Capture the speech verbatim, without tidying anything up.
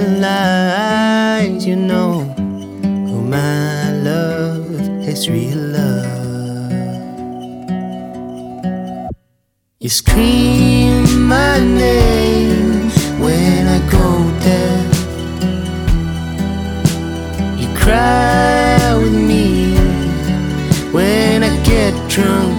realize you know who my love is real love. You scream my name when I go there. You cry with me when I get drunk